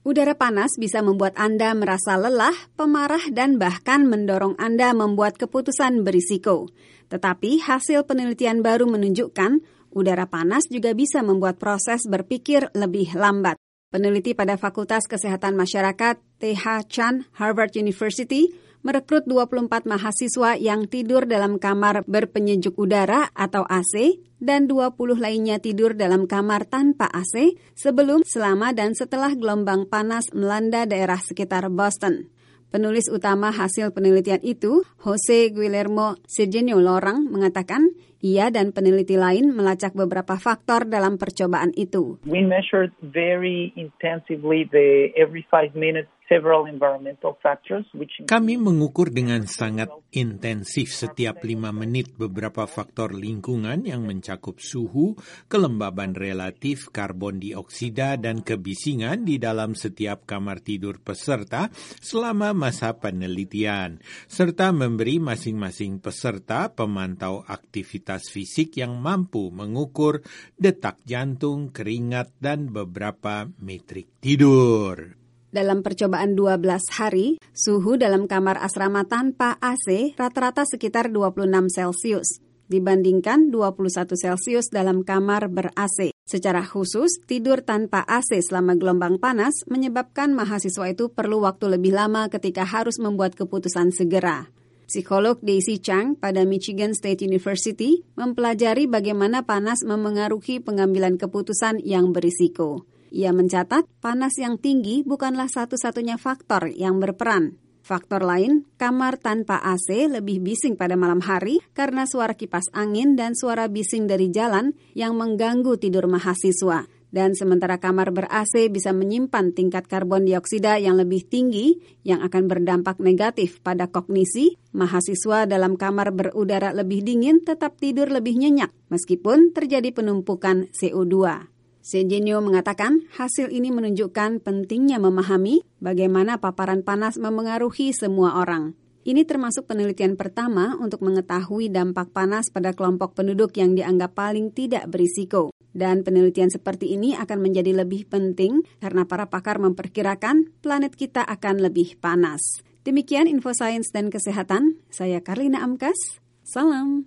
Udara panas bisa membuat Anda merasa lelah, pemarah, dan bahkan mendorong Anda membuat keputusan berisiko. Tetapi hasil penelitian baru menunjukkan udara panas juga bisa membuat proses berpikir lebih lambat. Peneliti pada Fakultas Kesehatan Masyarakat T.H. Chan, Harvard University, merekrut 24 mahasiswa yang tidur dalam kamar berpenyejuk udara atau AC dan 20 lainnya tidur dalam kamar tanpa AC sebelum, selama, dan setelah gelombang panas melanda daerah sekitar Boston. Penulis utama hasil penelitian itu, Jose Guillermo Sergio Lorang, mengatakan ia dan peneliti lain melacak beberapa faktor dalam percobaan itu. We measured very intensively every 5 minutes several environmental factors Kami mengukur dengan sangat intensif setiap 5 menit beberapa faktor lingkungan yang mencakup suhu, kelembaban relatif, karbon dioksida, dan kebisingan di dalam setiap kamar tidur peserta selama masa penelitian, serta memberi masing-masing peserta pemantau aktivitas fisik yang mampu mengukur detak jantung, keringat, dan beberapa metrik tidur. Dalam percobaan 12 hari, suhu dalam kamar asrama tanpa AC rata-rata sekitar 26 Celcius, dibandingkan 21 Celcius dalam kamar ber-AC. Secara khusus, tidur tanpa AC selama gelombang panas menyebabkan mahasiswa itu perlu waktu lebih lama ketika harus membuat keputusan segera. Psikolog Daisy Chang pada Michigan State University mempelajari bagaimana panas memengaruhi pengambilan keputusan yang berisiko. Ia mencatat, panas yang tinggi bukanlah satu-satunya faktor yang berperan. Faktor lain, kamar tanpa AC lebih bising pada malam hari karena suara kipas angin dan suara bising dari jalan yang mengganggu tidur mahasiswa. Dan sementara kamar ber-AC bisa menyimpan tingkat karbon dioksida yang lebih tinggi yang akan berdampak negatif pada kognisi, mahasiswa dalam kamar berudara lebih dingin tetap tidur lebih nyenyak meskipun terjadi penumpukan CO2. Sergio mengatakan hasil ini menunjukkan pentingnya memahami bagaimana paparan panas memengaruhi semua orang. Ini termasuk penelitian pertama untuk mengetahui dampak panas pada kelompok penduduk yang dianggap paling tidak berisiko. Dan penelitian seperti ini akan menjadi lebih penting karena para pakar memperkirakan planet kita akan lebih panas. Demikian info sains dan kesehatan, saya Karlina Amkas, salam.